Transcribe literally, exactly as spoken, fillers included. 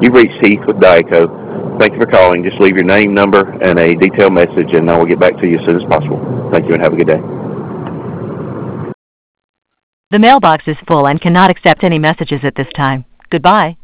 You've reached Heath with Diaco. Thank you for calling. Just leave your name, number, and a detailed message, and I will get back to you as soon as possible. Thank you, and have a good day. The mailbox is full and cannot accept any messages at this time. Goodbye.